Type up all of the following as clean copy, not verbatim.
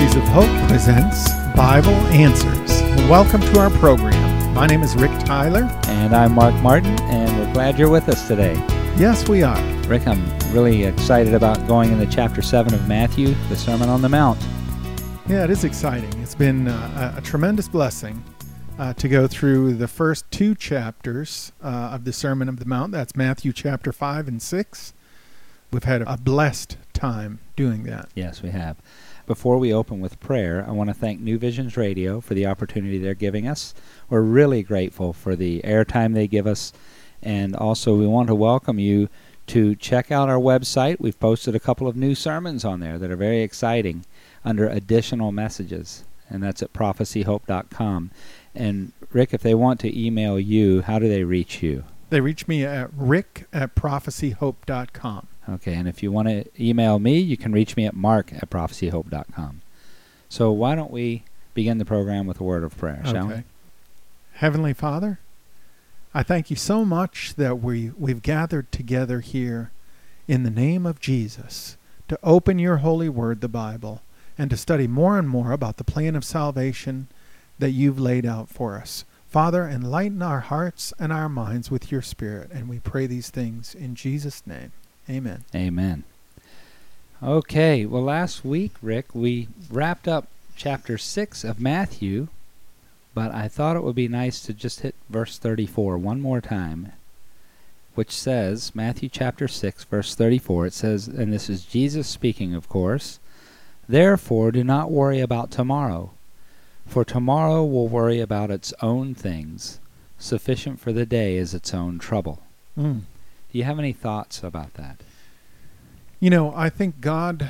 Prophecies of Hope presents Bible Answers. Welcome to our program. My name is Rick Tyler. And I'm Mark Martin, and we're glad you're with us today. Yes, we are. Rick, I'm really excited about going into chapter 7 of Matthew, the Sermon on the Mount. Yeah, it is exciting. It's been a tremendous blessing to go through the first two chapters of the Sermon on the Mount. That's Matthew chapter 5 and 6. We've had a blessed time doing that. Yes, we have. Before we open with prayer, I want to thank New Visions Radio for the opportunity they're giving us. We're really grateful for the airtime they give us, and also we want to welcome you to check out our website. We've posted a couple of new sermons on there that are very exciting under additional messages, and that's at prophecyhope.com. And Rick, if they want to email you, how do they reach you? They reach me at rick@prophecyhope.com. Okay, and if you want to email me, you can reach me at mark@prophecyhope.com. So why don't we begin the program with a word of prayer, shall we? Heavenly Father, I thank you so much that we've gathered together here in the name of Jesus to open your holy word, the Bible, and to study more and more about the plan of salvation that you've laid out for us. Father, enlighten our hearts and our minds with your Spirit, and we pray these things in Jesus' name. Amen. Amen. Okay, well, last week, Rick, we wrapped up chapter 6 of Matthew, but I thought it would be nice to just hit verse 34 one more time, which says, Matthew chapter 6, verse 34, it says, and this is Jesus speaking, of course, "Therefore do not worry about tomorrow, for tomorrow will worry about its own things. Sufficient for the day is its own trouble." Do you have any thoughts about that? You know, I think God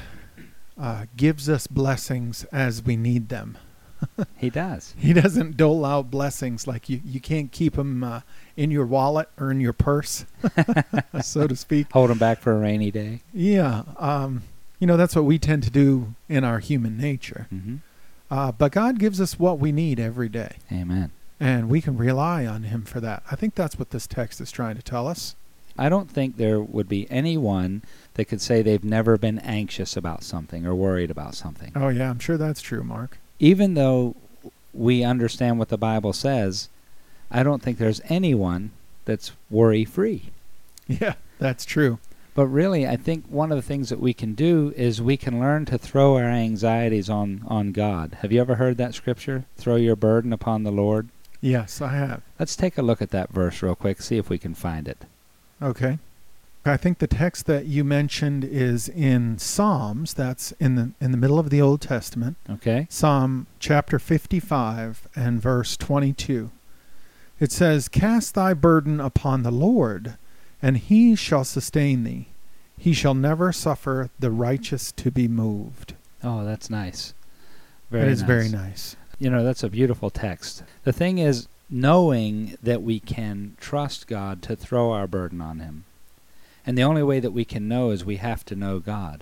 gives us blessings as we need them. He does. He doesn't dole out blessings like you can't keep them in your wallet or in your purse, so to speak. Hold them back for a rainy day. Yeah. That's what we tend to do in our human nature. Mm-hmm. But God gives us what we need every day. Amen. And we can rely on him for that. I think that's what this text is trying to tell us. I don't think there would be anyone that could say they've never been anxious about something or worried about something. Oh, yeah, I'm sure that's true, Mark. Even though we understand what the Bible says, I don't think there's anyone that's worry-free. Yeah, that's true. But really, I think one of the things that we can do is we can learn to throw our anxieties on God. Have you ever heard that scripture? Throw your burden upon the Lord? Yes, I have. Let's take a look at that verse real quick, see if we can find it. Okay. I think the text that you mentioned is in Psalms. That's in the middle of the Old Testament. Okay. Psalm chapter 55 and verse 22. It says, "Cast thy burden upon the Lord, and he shall sustain thee. He shall never suffer the righteous to be moved." Oh, that's nice. It is very nice. You know, that's a beautiful text. The thing is, knowing that we can trust God to throw our burden on him. And the only way that we can know is we have to know God.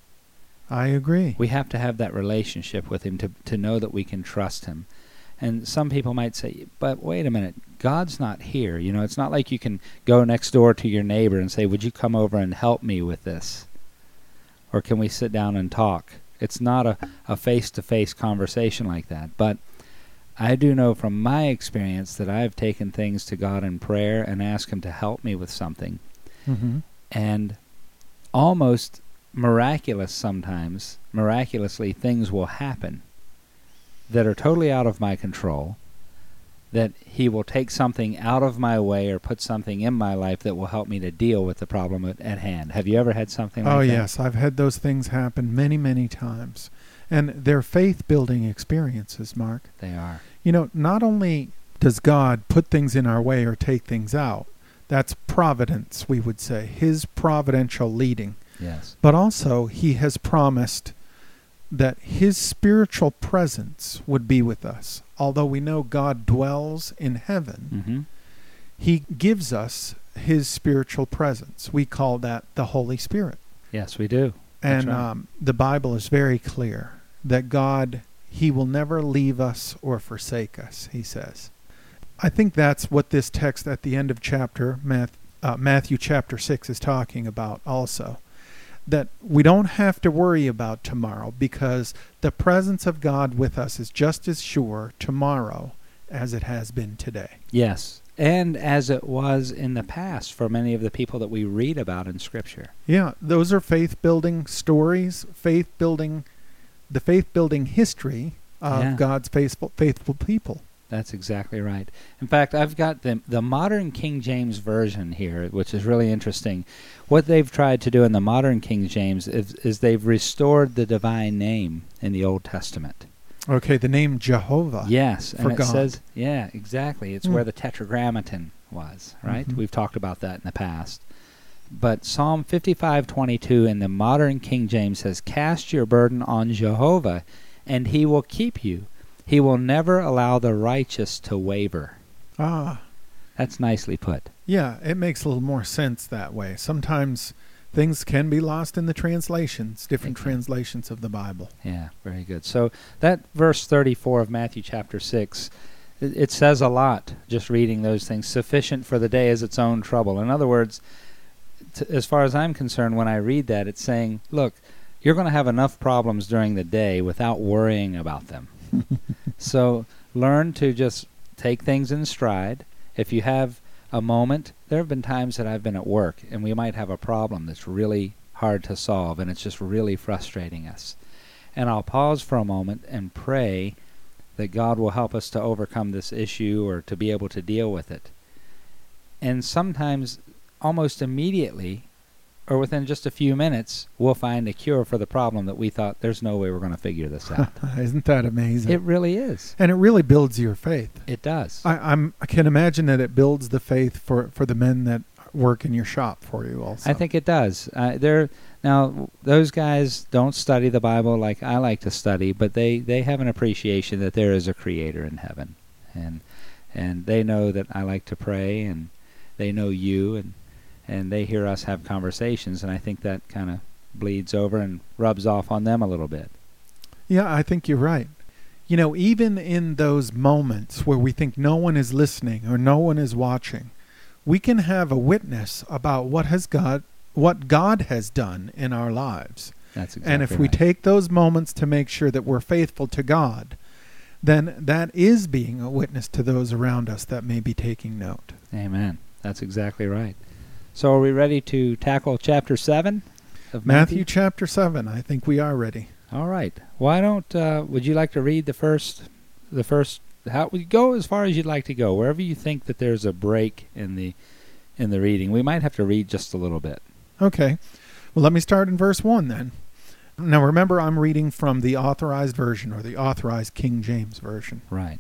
I agree. We have to have that relationship with him to know that we can trust him. And some people might say, but wait a minute, God's not here. You know, it's not like you can go next door to your neighbor and say, would you come over and help me with this? Or can we sit down and talk? It's not a face-to-face conversation like that. But I do know from my experience that I've taken things to God in prayer and asked him to help me with something. Mm-hmm. And almost miraculously, things will happen that are totally out of my control, that he will take something out of my way or put something in my life that will help me to deal with the problem at hand. Have you ever had something like that? Oh, yes. I've had those things happen many, many times. And they're faith-building experiences, Mark. They are. You know, not only does God put things in our way or take things out, that's providence, we would say, his providential leading. Yes. But also, he has promised that his spiritual presence would be with us. Although we know God dwells in heaven, Mm-hmm. he gives us his spiritual presence. We call that the Holy Spirit. Yes, we do. And That's right. The Bible is very clear that God, he will never leave us or forsake us, he says. I think that's what this text at the end of Matthew chapter 6 is talking about also. that we don't have to worry about tomorrow, because the presence of God with us is just as sure tomorrow as it has been today. Yes, and as it was in the past for many of the people that we read about in Scripture. Yeah, those are faith-building stories, the faith-building history of God's faithful people. That's exactly right. In fact, I've got the modern King James Version here, which is really interesting. What they've tried to do in the modern King James is they've restored the divine name in the Old Testament. Okay, the name Jehovah. Yes, and it God. says, yeah, exactly. It's where the Tetragrammaton was, right? Mm-hmm. We've talked about that in the past. But Psalm 55:22 in the modern King James says, "Cast your burden on Jehovah, and he will keep you. He will never allow the righteous to waver." Ah, That's nicely put. yeah, it makes a little more sense that way. Sometimes things can be lost in the translations, different translations of the Bible. Yeah, very good. So that verse 34 of Matthew chapter 6, it says a lot, just reading those things. Sufficient for the day is its own trouble. In other words, as far as I'm concerned, when I read that, it's saying, look, you're going to have enough problems during the day without worrying about them. So learn to just take things in stride. If you have a moment, there have been times that I've been at work and we might have a problem that's really hard to solve and it's just really frustrating us. And I'll pause for a moment and pray that God will help us to overcome this issue or to be able to deal with it. And sometimes, almost immediately, or within just a few minutes, we'll find a cure for the problem that we thought there's no way we're going to figure this out. Isn't that amazing? It really is. And it really builds your faith. It does. I can imagine that it builds the faith for the men that work in your shop for you also. I think it does. Now, those guys don't study the Bible like I like to study, but they have an appreciation that there is a Creator in heaven. And they know that I like to pray, and they know you, and they hear us have conversations, and I think that kind of bleeds over and rubs off on them a little bit. Yeah, I think you're right. You know, even in those moments where we think no one is listening or no one is watching, we can have a witness about what God has done in our lives. That's exactly And if right. we take those moments to make sure that we're faithful to God, then that is being a witness to those around us that may be taking note. Amen. That's exactly right. So are we ready to tackle chapter 7 of Matthew chapter 7, I think we are ready. All right. Why don't, would you like to read the first, how we go as far as you'd like to go, wherever you think that there's a break in the reading. We might have to read just a little bit. Okay. Well, let me start in verse 1 then. Now remember, I'm reading from the Authorized Version, or the Authorized King James Version. Right.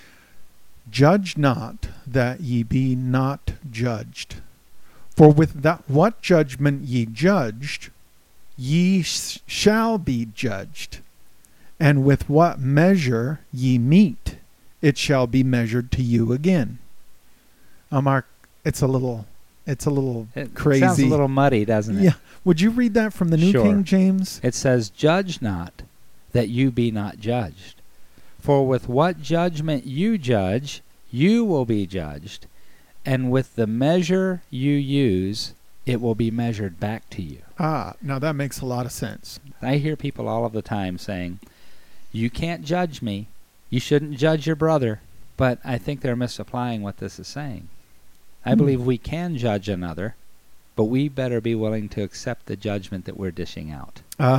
Judge not, that ye be not judged. For with what judgment ye judged, ye shall be judged. And with what measure ye mete, it shall be measured to you again. Mark, it's a little crazy. Sounds a little muddy, doesn't it? Yeah. Would you read that from the New Sure. King James? It says, "Judge not, that you be not judged. For with what judgment you judge, you will be judged. And with the measure you use, it will be measured back to you." Now that makes a lot of sense. I hear people all of the time saying, "You can't judge me. You shouldn't judge your brother." But I think they're misapplying what this is saying. I believe we can judge another, but we better be willing to accept the judgment that we're dishing out.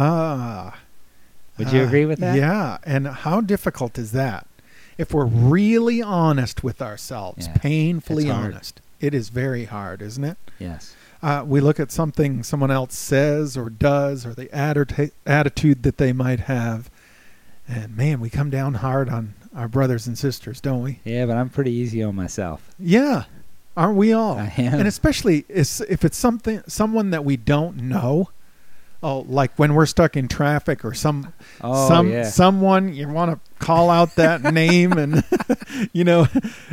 Would you agree with that? Yeah. And how difficult is that? If we're really honest with ourselves, Yeah. painfully It's hard. honest, it is very hard, isn't it? Yes. We look at something someone else says or does, or the attitude that they might have, and man, we come down hard on our brothers and sisters, don't we? Yeah, but I'm pretty easy on myself. Yeah. Aren't we all? I am. And especially if it's someone that we don't know. Oh, like when we're stuck in traffic, or someone you want to call out that name, and you know.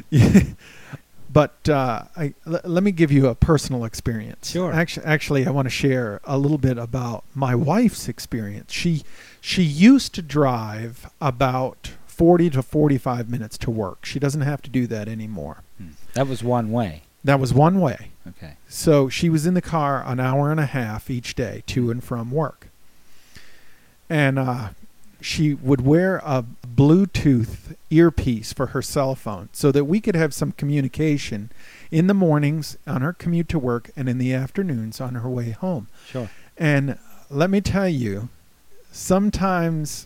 But let me give you a personal experience. Sure. Actually, I want to share a little bit about my wife's experience. She used to drive about 40 to 45 minutes to work. She doesn't have to do that anymore. That was one way. That was one way. Okay. So she was in the car an hour and a half each day to and from work. And she would wear a Bluetooth earpiece for her cell phone so that we could have some communication in the mornings on her commute to work and in the afternoons on her way home. Sure. And let me tell you, sometimes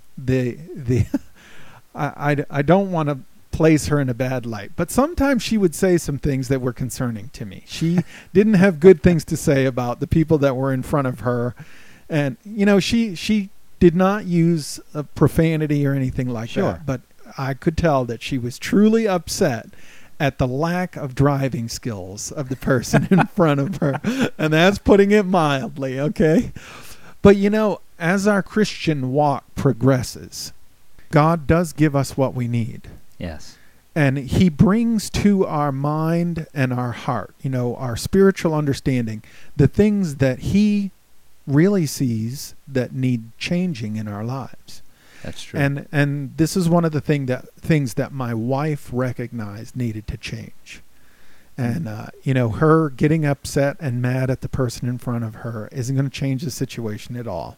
I don't want to place her in a bad light, but sometimes she would say some things that were concerning to me. She didn't have good things to say about the people that were in front of her. And, you know, she did not use a profanity or anything like that, but I could tell that she was truly upset at the lack of driving skills of the person in front of her. And that's putting it mildly, okay? But, you know, as our Christian walk progresses, God does give us what we need. Yes. And he brings to our mind and our heart, you know, our spiritual understanding, the things that he really sees that need changing in our lives. That's true. And this is one of the things that my wife recognized needed to change. And, you know, her getting upset and mad at the person in front of her isn't going to change the situation at all.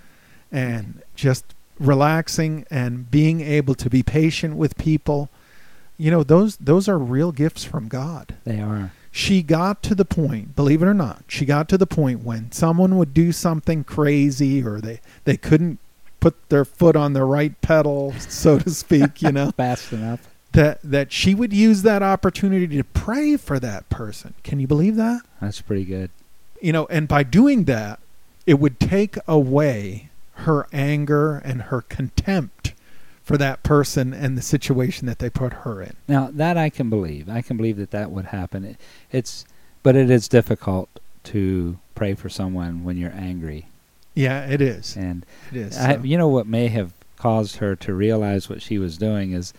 And just relaxing and being able to be patient with people, you know, those are real gifts from God. They are. She got to the point, believe it or not, she got to the point when someone would do something crazy or they couldn't put their foot on the right pedal, so to speak, you know. Fast enough. That she would use that opportunity to pray for that person. Can you believe that? That's pretty good. You know, and by doing that, it would take away her anger and her contempt for that person and the situation that they put her in. Now, that I can believe. I can believe that would happen. But it is difficult to pray for someone when you're angry. Yeah, it is. And it is. You know what may have caused her to realize what she was doing is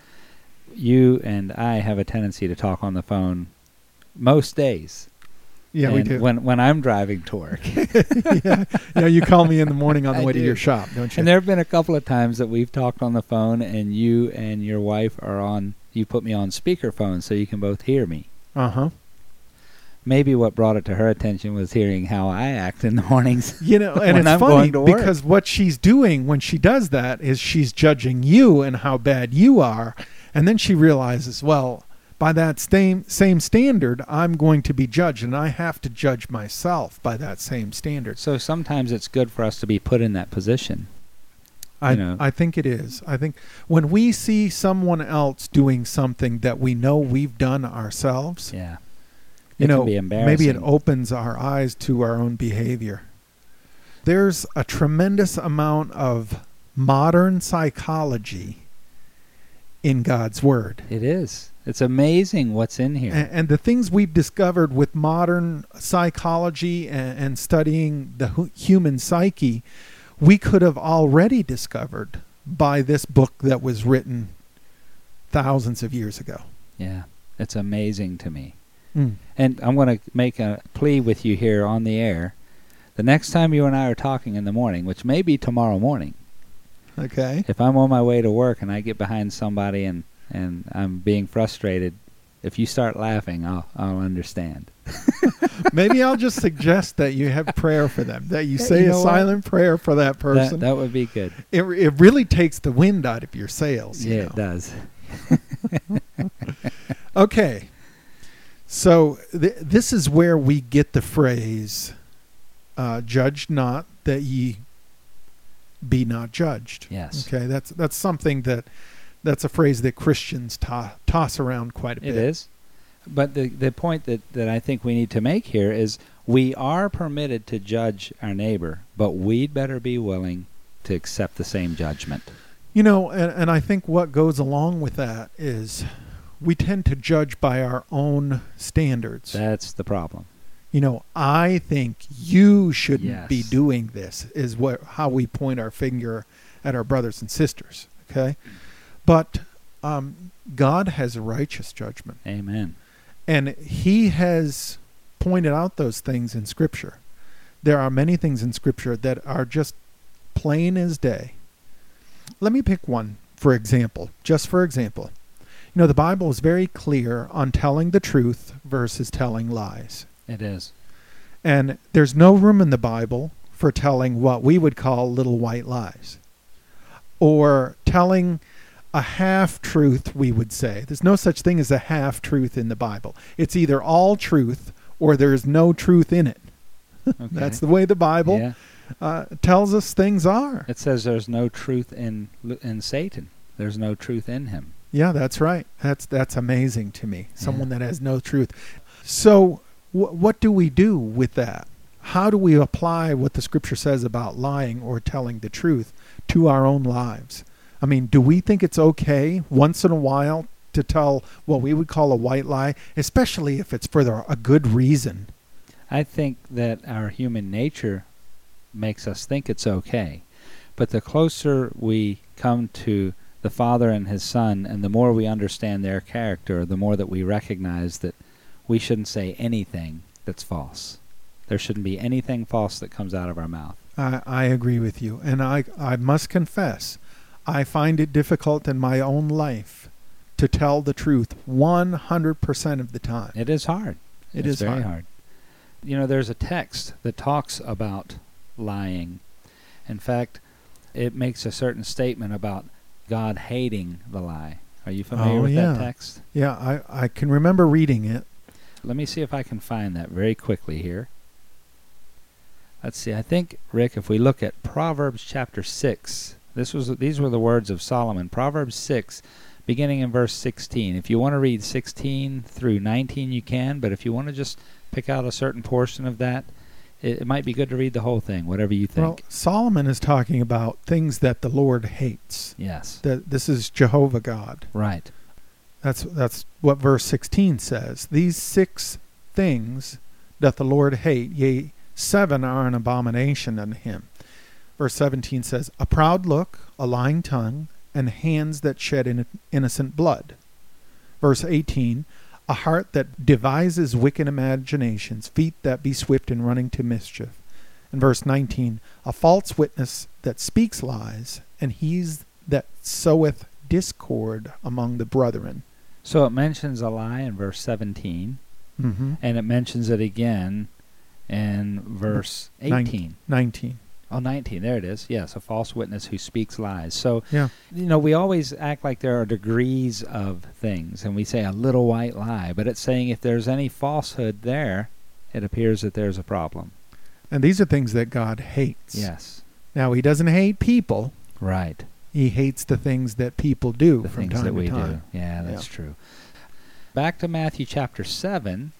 you and I have a tendency to talk on the phone most days. Yeah, we do. When I'm driving to work. Yeah, you call me in the morning on the way to your shop, don't you? And there have been a couple of times that we've talked on the phone and you and your wife you put me on speakerphone so you can both hear me. Uh-huh. Maybe what brought it to her attention was hearing how I act in the mornings. You know, and it's funny because what she's doing when she does that is she's judging you and how bad you are. And then she realizes, well, by that same standard, I'm going to be judged, and I have to judge myself by that same standard. So sometimes it's good for us to be put in that position. I think it is. I think when we see someone else doing something that we know we've done ourselves, yeah, you know, can be embarrassing. Maybe it opens our eyes to our own behavior. There's a tremendous amount of modern psychology in God's Word. It is. It's amazing what's in here. And the things we've discovered with modern psychology and studying the human psyche, we could have already discovered by this book that was written thousands of years ago. Yeah, it's amazing to me. Mm. And I'm going to make a plea with you here on the air. The next time you and I are talking in the morning, which may be tomorrow morning, okay, if I'm on my way to work and I get behind somebody and I'm being frustrated, if you start laughing, I'll understand. Maybe I'll just suggest that you have prayer for them, that you say a silent prayer for that person. That would be good. It really takes the wind out of your sails. Yeah, it does. Okay. So this is where we get the phrase, judge not that ye be not judged. Yes. Okay, that's something that's a phrase that Christians toss around quite a bit. It is. But the point that I think we need to make here is we are permitted to judge our neighbor, but we'd better be willing to accept the same judgment. You know, and I think what goes along with that is we tend to judge by our own standards. That's the problem. You know, I think you shouldn't Yes. be doing this is how we point our finger at our brothers and sisters, okay? But God has a righteous judgment. Amen. And he has pointed out those things in Scripture. There are many things in Scripture that are just plain as day. Let me pick one, for example. Just for example. You know, the Bible is very clear on telling the truth versus telling lies. It is. And there's no room in the Bible for telling what we would call little white lies, or telling a half-truth, we would say. There's no such thing as a half-truth in the Bible. It's either all truth or there's no truth in it. Okay. That's the way the Bible tells us things are. It says there's no truth in Satan. There's no truth in him. Yeah, that's right. That's amazing to me. Someone that has no truth. So what do we do with that? How do we apply what the Scripture says about lying or telling the truth to our own lives? I mean, do we think it's okay once in a while to tell what we would call a white lie, especially if it's for a good reason? I think that our human nature makes us think it's okay. But the closer we come to the Father and His Son, and the more we understand their character, the more that we recognize that we shouldn't say anything that's false. There shouldn't be anything false that comes out of our mouth. I agree with you. And I must confess, I find it difficult in my own life to tell the truth 100% of the time. It is hard. It's very hard. You know, there's a text that talks about lying. In fact, it makes a certain statement about God hating the lie. Are you familiar with that text? Yeah, I can remember reading it. Let me see if I can find that very quickly here. Let's see. I think, Rick, if we look at Proverbs chapter 6, these were the words of Solomon. Proverbs 6, beginning in verse 16. If you want to read 16 through 19, you can, but if you want to just pick out a certain portion of that, it might be good to read the whole thing, whatever you think. Well, Solomon is talking about things that the Lord hates. Yes. This is Jehovah God. Right. That's what verse 16 says. These 6 things doth the Lord hate, yea, 7 are an abomination unto him. Verse 17 says, a proud look, a lying tongue, and hands that shed innocent blood. Verse 18, a heart that devises wicked imaginations, feet that be swift in running to mischief. And verse 19, a false witness that speaks lies, and he that soweth discord among the brethren. So it mentions a lie in verse 17, and it mentions it again in verse 18. 19. Oh, 19. There it is. Yes, a false witness who speaks lies. So, yeah. You know, we always act like there are degrees of things, and we say a little white lie, but it's saying if there's any falsehood there, it appears that there's a problem. And these are things that God hates. Yes. Now, He doesn't hate people. Right. He hates the things that people do from time things that we to time. do. Yeah, that's true. Back to Matthew chapter 7,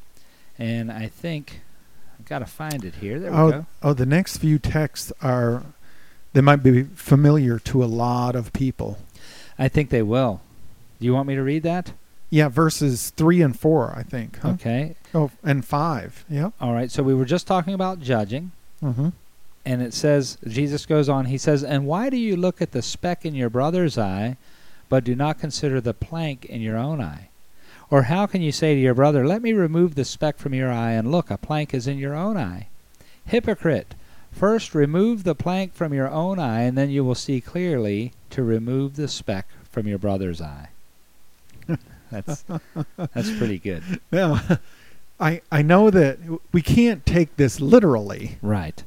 and I think I've got to find it here. There we go. Oh, the next few texts they might be familiar to a lot of people. I think they will. Do you want me to read that? Yeah, verses 3 and 4, I think. Huh? Okay. Oh, and 5. Yeah. All right, so we were just talking about judging. Mm-hmm. And it says, Jesus goes on, he says, and why do you look at the speck in your brother's eye, but do not consider the plank in your own eye? Or how can you say to your brother, let me remove the speck from your eye, and look, a plank is in your own eye? Hypocrite, first remove the plank from your own eye, and then you will see clearly to remove the speck from your brother's eye. That's pretty good. Now, I know that we can't take this literally. Right.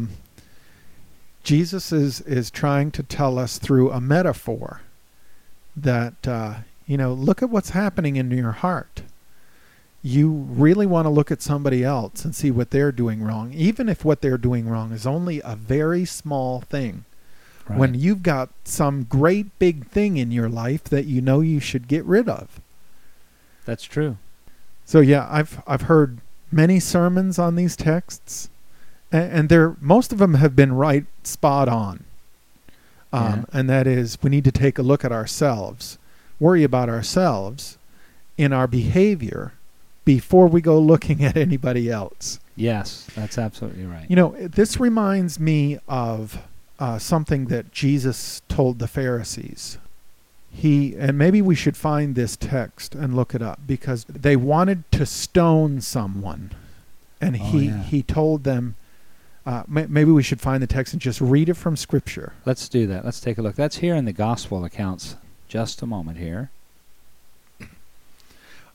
Jesus is trying to tell us through a metaphor that, look at what's happening in your heart. You really want to look at somebody else and see what they're doing wrong, even if what they're doing wrong is only a very small thing. Right. When you've got some great big thing in your life that you know you should get rid of. That's true. So yeah, I've heard many sermons on these texts, and most of them have been right spot on. And that is, we need to take a look at ourselves, worry about ourselves in our behavior before we go looking at anybody else. Yes, that's absolutely right. You know, this reminds me of something that Jesus told the Pharisees. And maybe we should find this text and look it up, because they wanted to stone someone, and he told them, maybe we should find the text and just read it from Scripture. Let's do that. Let's take a look. That's here in the Gospel accounts. Just a moment here.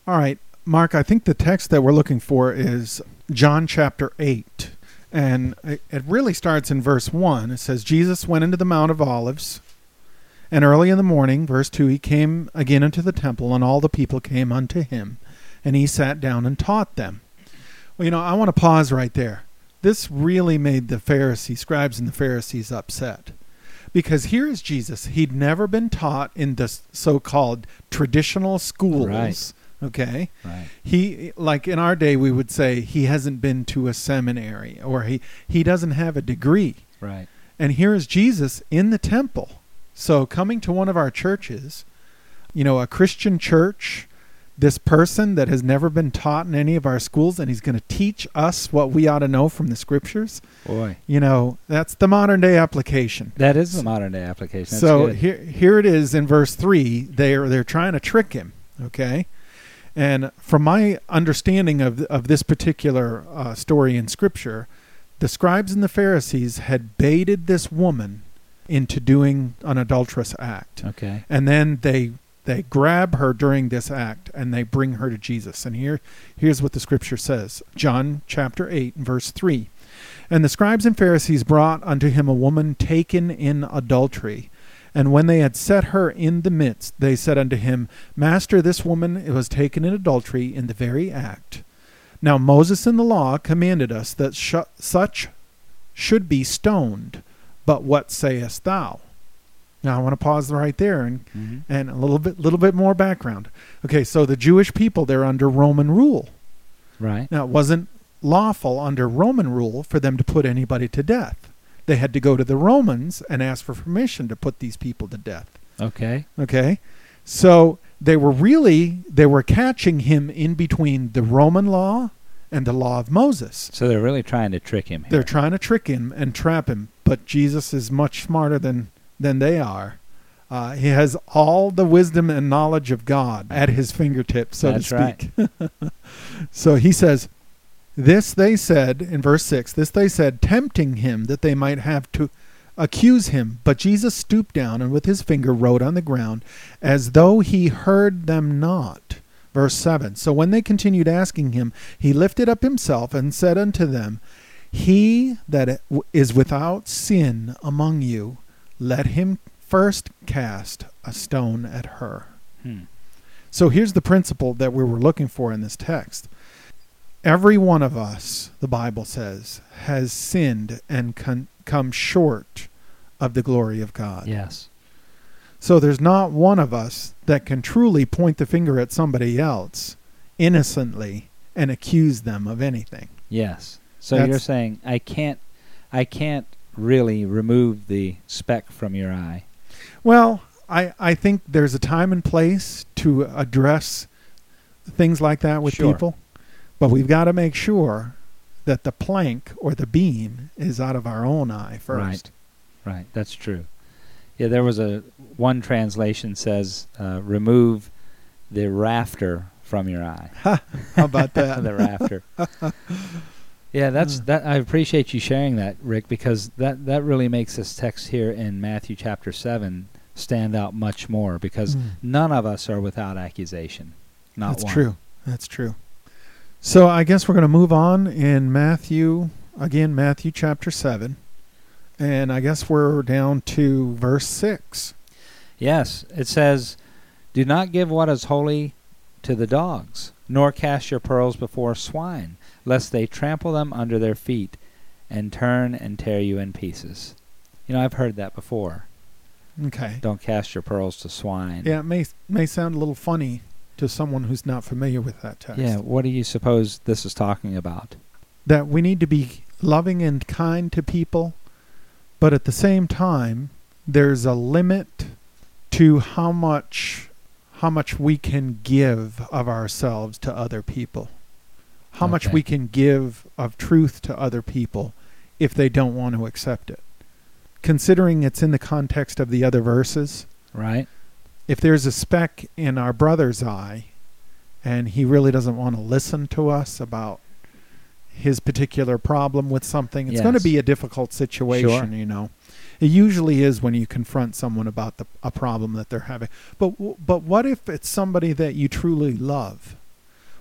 All right, Mark, I think the text that we're looking for is John chapter 8. And it really starts in verse 1. It says, Jesus went into the Mount of Olives, and early in the morning, verse 2, he came again into the temple, and all the people came unto him, and he sat down and taught them. Well, I want to pause right there. This really made the scribes and the Pharisees upset. Because here is Jesus. He'd never been taught in the so-called traditional schools. Right. Okay? Right. He, like in our day, we would say he hasn't been to a seminary, or he doesn't have a degree. Right. And here is Jesus in the temple. So coming to one of our churches, a Christian church, this person that has never been taught in any of our schools, and he's going to teach us what we ought to know from the scriptures. Boy. That's the modern day application. That is the modern day application. That's so good. here it is in verse 3. They're trying to trick him, okay? And from my understanding of this particular story in Scripture, the scribes and the Pharisees had baited this woman into doing an adulterous act. Okay. And then they grab her during this act, and they bring her to Jesus. And here's what the Scripture says. John chapter 8, verse 3. And the scribes and Pharisees brought unto him a woman taken in adultery. And when they had set her in the midst, they said unto him, Master, this woman was taken in adultery in the very act. Now Moses in the law commanded us that such should be stoned. But what sayest thou? Now I want to pause right there and a little bit more background. Okay, so the Jewish people, they're under Roman rule. Right. Now it wasn't lawful under Roman rule for them to put anybody to death. They had to go to the Romans and ask for permission to put these people to death. Okay. Okay? So they were catching him in between the Roman law and the law of Moses. So they're really trying to trick him here. They're trying to trick him and trap him, but Jesus is much smarter than they are. He has all the wisdom and knowledge of God at his fingertips, so That's to speak. Right. So he says, this they said, in verse 6, this they said, tempting him that they might have to accuse him. But Jesus stooped down and with his finger wrote on the ground, as though he heard them not. Verse 7, so when they continued asking him, he lifted up himself and said unto them, He that is without sin among you, let him first cast a stone at her. So here's the principle that we were looking for in this text. Every one of us, the Bible says, has sinned and come short of the glory of God. Yes. So there's not one of us that can truly point the finger at somebody else innocently and accuse them of anything. Yes. So you're saying I can't really remove the speck from your eye. Well, I think there's a time and place to address things like that with people. But we've got to make sure that the plank or the beam is out of our own eye first. Right. That's true. Yeah, there was one translation says, remove the rafter from your eye. How about that? The rafter. Yeah, that. I appreciate you sharing that, Rick, because that really makes this text here in Matthew chapter 7 stand out much more, because none of us are without accusation. Not one. True. That's true. So I guess we're going to move on in Matthew chapter 7. And I guess we're down to verse 6. Yes, it says, Do not give what is holy to the dogs, nor cast your pearls before swine, lest they trample them under their feet and turn and tear you in pieces. I've heard that before. Okay. Don't cast your pearls to swine. Yeah, it may sound a little funny to someone who's not familiar with that text. Yeah, what do you suppose this is talking about? That we need to be loving and kind to people, but at the same time, there's a limit to how much we can give of ourselves to other people. How much we can give of truth to other people if they don't want to accept it. Considering it's in the context of the other verses. Right. If there's a speck in our brother's eye and he really doesn't want to listen to us about his particular problem with something, it's going to be a difficult situation, Sure. It usually is when you confront someone about a problem that they're having. But what if it's somebody that you truly love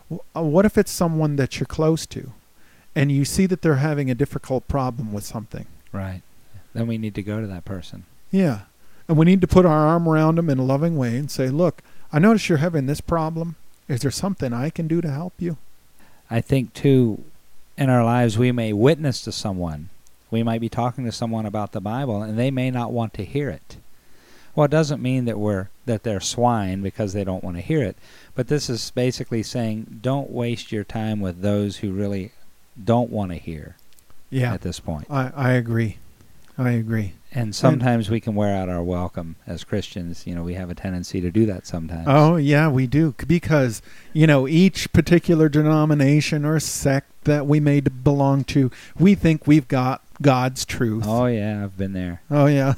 What if it's someone that you're close to, and you see that they're having a difficult problem with something? Right. Then we need to go to that person. Yeah. And we need to put our arm around them in a loving way and say, look, I notice you're having this problem. Is there something I can do to help you? I think, too, in our lives we may witness to someone. We might be talking to someone about the Bible, and they may not want to hear it. Well, it doesn't mean that they're swine because they don't want to hear it. But this is basically saying don't waste your time with those who really don't want to hear at this point. I agree. I agree. And sometimes we can wear out our welcome as Christians. We have a tendency to do that sometimes. Oh, yeah, we do. Because, each particular denomination or sect that we may belong to, we think we've got God's truth. Oh, yeah, I've been there. Oh, yeah.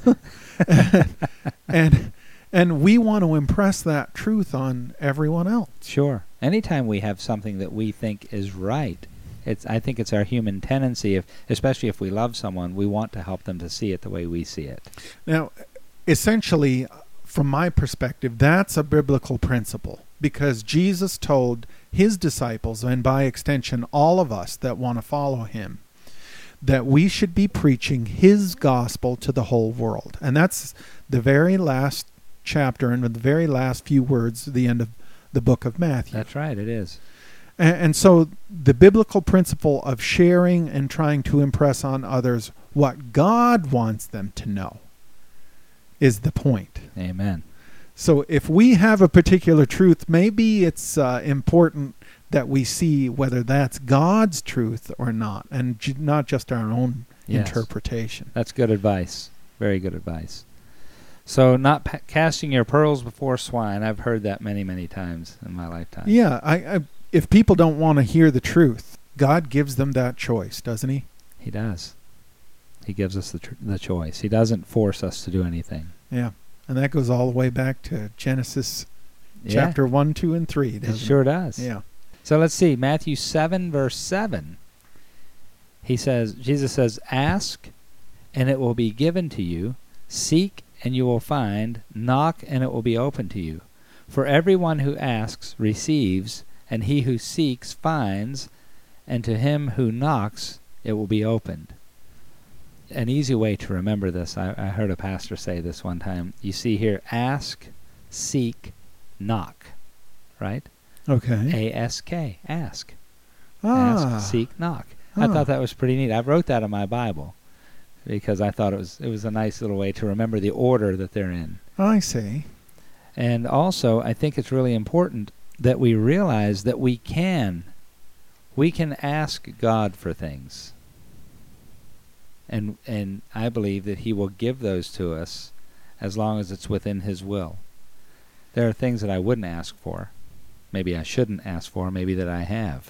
and we want to impress that truth on everyone else. Sure. Anytime we have something that we think is right, I think it's our human tendency, especially if we love someone, we want to help them to see it the way we see it. Now, essentially, from my perspective, that's a biblical principle, because Jesus told his disciples, and by extension all of us that want to follow him, that we should be preaching his gospel to the whole world. And that's the very last chapter and the very last few words at the end of the book of Matthew. That's right, it is. And so the biblical principle of sharing and trying to impress on others what God wants them to know is the point. Amen. So if we have a particular truth, maybe it's important that we see whether that's God's truth or not, and not just our own interpretation. That's good advice. Very good advice. So not casting your pearls before swine. I've heard that many, many times in my lifetime. Yeah, if people don't want to hear the truth, God gives them that choice, doesn't he? He does. He gives us the choice. He doesn't force us to do anything. Yeah, and that goes all the way back to Genesis chapter 1, 2, and 3, doesn't it? Sure does. Yeah. So let's see, Matthew 7, verse 7. Jesus says, "Ask, and it will be given to you. Seek, and you will find. Knock, and it will be open to you. For everyone who asks receives, and he who seeks finds, and to him who knocks it will be opened." An easy way to remember this, I heard a pastor say this one time. You see here, ask, seek, knock, right? Okay. A-S-K, ask. Ask, seek, knock. I thought that was pretty neat. I wrote that in my Bible because I thought it was a nice little way to remember the order that they're in. I see. And also, I think it's really important that we realize that we can ask God for things. And I believe that he will give those to us as long as it's within his will. There are things that I wouldn't ask for. Maybe I shouldn't ask for, maybe that I have.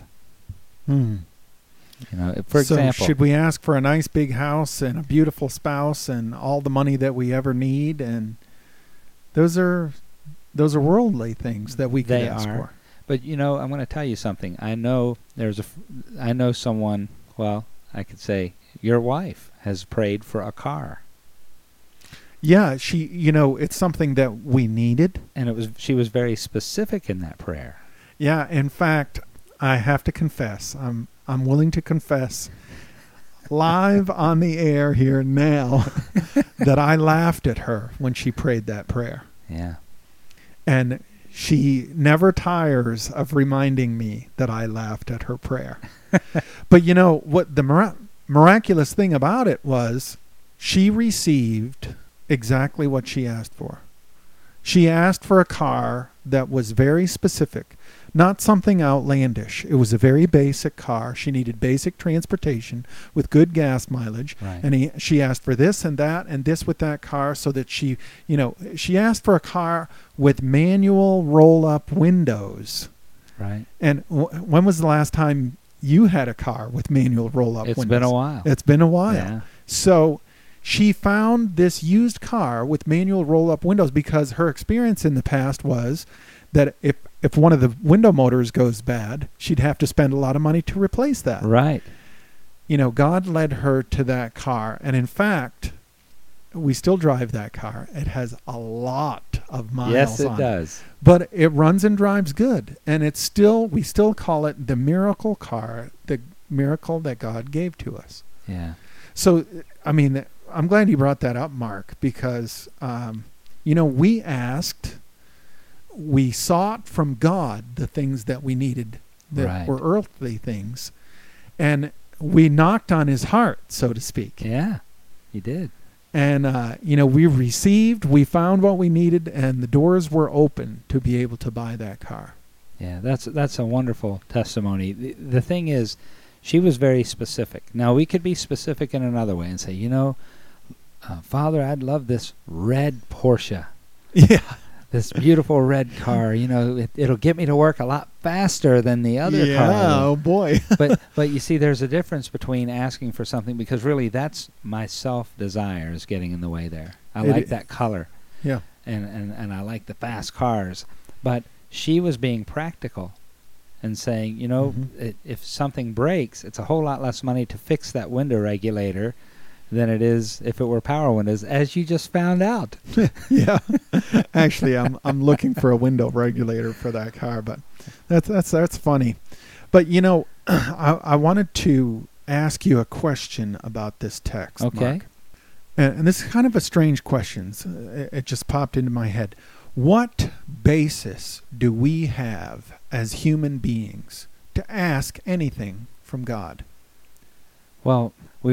For example, should we ask for a nice big house and a beautiful spouse and all the money that we ever need? And those are worldly things that we could ask for. But I'm going to tell you something. I know someone. Well, I could say your wife has prayed for a car. Yeah, it's something that we needed, and she was very specific in that prayer. Yeah, in fact, I have to confess, I'm willing to confess live on the air here now that I laughed at her when she prayed that prayer. Yeah. And she never tires of reminding me that I laughed at her prayer. But what the miraculous thing about it was, she received exactly what she asked for. She asked for a car that was very specific, not something outlandish. It was a very basic car. She needed basic transportation with good gas mileage. Right. And she asked for this and that and this with that car, so that she asked for a car with manual roll-up windows. Right. And when was the last time you had a car with manual roll-up windows? It's been a while. It's been a while. Yeah. So she found this used car with manual roll-up windows because her experience in the past was that if one of the window motors goes bad, she'd have to spend a lot of money to replace that. Right. God led her to that car. And in fact, we still drive that car. It has a lot of miles Yes, it on does. But it runs and drives good. And we still call it the miracle car, the miracle that God gave to us. Yeah. So, I mean, I'm glad you brought that up, Mark, because, we sought from God the things that we needed that Right. were earthly things. And we knocked on his heart, so to speak. Yeah, he did. And, we found what we needed, and the doors were open to be able to buy that car. Yeah, that's a wonderful testimony. The thing is, she was very specific. Now, we could be specific in another way and say, Father, I'd love this red Porsche. Yeah. This beautiful red car. It'll get me to work a lot faster than the other Yeah, car. oh boy. But you see, there's a difference between asking for something, because really that's my self-desire is getting in the way there. I like that color. Yeah. And I like the fast cars. But she was being practical and saying, if something breaks, it's a whole lot less money to fix that window regulator than it is if it were power windows, as you just found out. Yeah. Actually, I'm looking for a window regulator for that car, but that's funny. But I wanted to ask you a question about this text. Okay. Mark. And this is kind of a strange question. It just popped into my head. What basis do we have as human beings to ask anything from God? Well,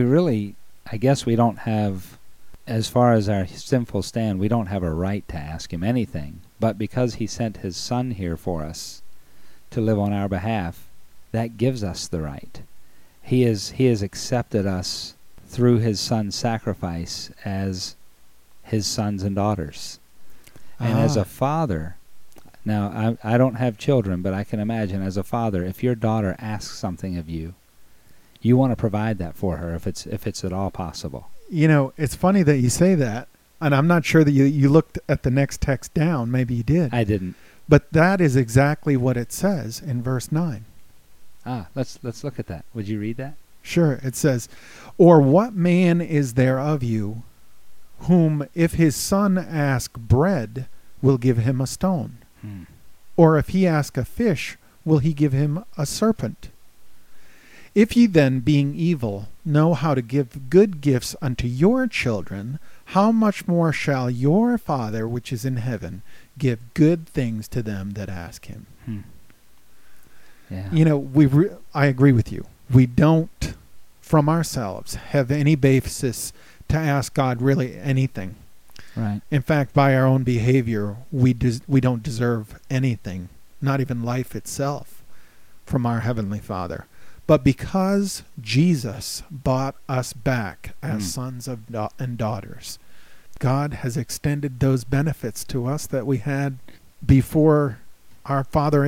I guess we don't have, as far as our sinful stand, we don't have a right to ask him anything. But because he sent his son here for us to live on our behalf, that gives us the right. He has accepted us through his son's sacrifice as his sons and daughters. And as a father, now I don't have children, but I can imagine as a father, if your daughter asks something of you, you want to provide that for her if it's at all possible. It's funny that you say that, and I'm not sure that you looked at the next text down. Maybe you did. I didn't. But that is exactly what it says in verse 9. Let's look at that. Would you read that? Sure. It says, "Or what man is there of you whom if his son ask bread, will give him a stone? Or if he ask a fish, will he give him a serpent? If ye then, being evil, know how to give good gifts unto your children, how much more shall your Father which is in heaven give good things to them that ask him?" Yeah. I agree with you. We don't, from ourselves, have any basis to ask God really anything. Right. In fact, by our own behavior, we don't deserve anything, not even life itself, from our Heavenly Father. But because Jesus bought us back as sons and daughters, God has extended those benefits to us that we had before our father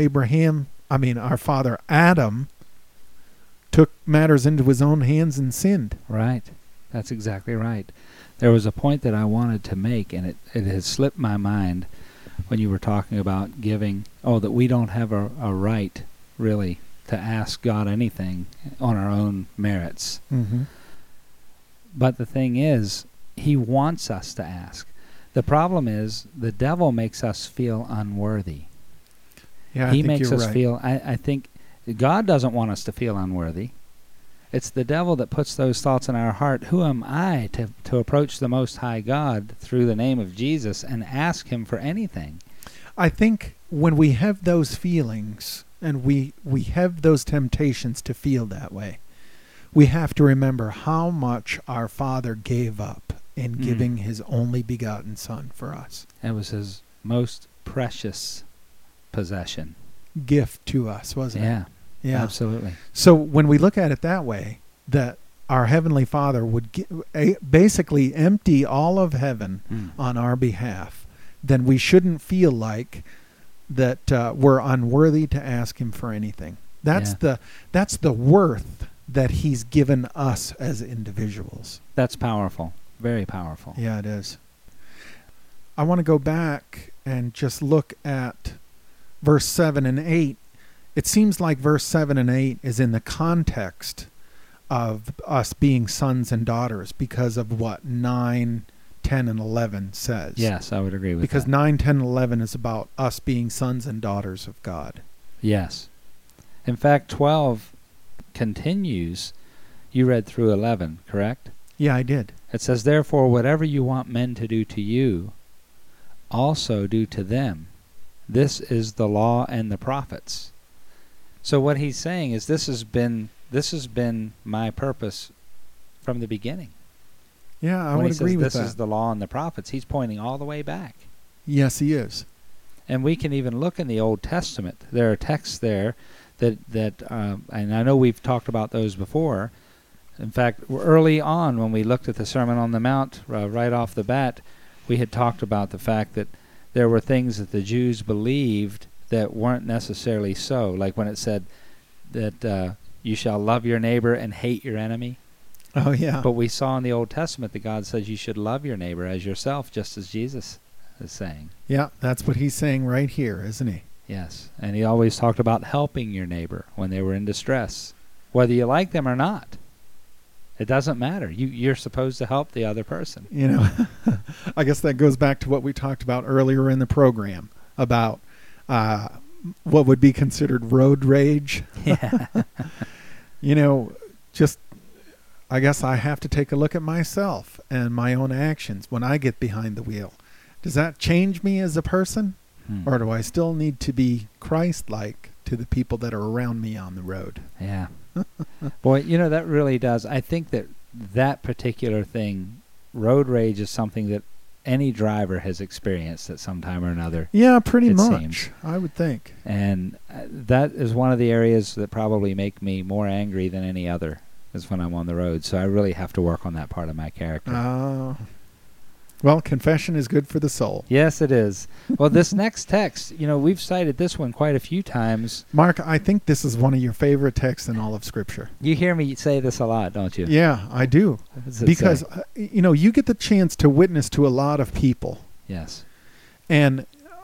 Adam took matters into his own hands and sinned. Right. That's exactly right. There was a point that I wanted to make, and it has slipped my mind when you were talking about giving, that we don't have a right, really, to ask God anything on our own merits. Mm-hmm. But the thing is, he wants us to ask. The problem is the devil makes us feel unworthy. Yeah, He makes us feel, I think God doesn't want us to feel unworthy. It's the devil that puts those thoughts in our heart. Who am I to approach the Most High God through the name of Jesus and ask him for anything? I think when we have those feelings and we have those temptations to feel that way, we have to remember how much our Father gave up in giving his only begotten Son for us. It was his most precious possession. Gift to us, wasn't it? Yeah, absolutely. So when we look at it that way, that our Heavenly Father would basically empty all of heaven on our behalf, then we shouldn't feel like that we're unworthy to ask him for anything. That's the worth that he's given us as individuals. That's powerful. Very powerful. Yeah, it is. I want to go back and just look at verse 7 and 8. It seems like verse 7 and 8 is in the context of us being sons and daughters because of 9, 10, and 11 says. Yes, I would agree with Because that. 9, 10, and 11 is about us being sons and daughters of God. Yes. In fact, 12 continues. You read through 11, correct? Yeah, I did. It says, "Therefore, whatever you want men to do to you, also do to them. This is the law and the prophets." So what he's saying is this has been my purpose from the beginning. Yeah, I When would he agree says with this that. is the law and the prophets, he's pointing all the way back. Yes, he is. And we can even look in the Old Testament. There are texts there that and I know we've talked about those before. In fact, early on when we looked at the Sermon on the Mount, right off the bat, we had talked about the fact that there were things that the Jews believed that weren't necessarily so. Like when it said that you shall love your neighbor and hate your enemy. Oh, yeah. But we saw in the Old Testament that God says you should love your neighbor as yourself, just as Jesus is saying. Yeah, that's what he's saying right here, isn't he? Yes, and he always talked about helping your neighbor when they were in distress, whether you like them or not. It doesn't matter. You're supposed to help the other person. You know, I guess that goes back to what we talked about earlier in the program about what would be considered road rage. Yeah. You know, just I guess I have to take a look at myself and my own actions when I get behind the wheel. Does that change me as a person? Or do I still need to be Christ-like to the people that are around me on the road? Yeah. Boy, you know, that really does. I think that particular thing, road rage, is something that any driver has experienced at some time or another. Yeah, pretty it much, seems. I would think. And that is one of the areas that probably make me more angry than any other, is when I'm on the road. So I really have to work on that part of my character. Well, confession is good for the soul. Yes, it is. Well, this next text, you know, we've cited this one quite a few times. Mark, I think this is one of your favorite texts in all of Scripture. You hear me say this a lot, don't you? Yeah, I do. What does it Because, say? you know, you get the chance to witness to a lot of people. Yes. And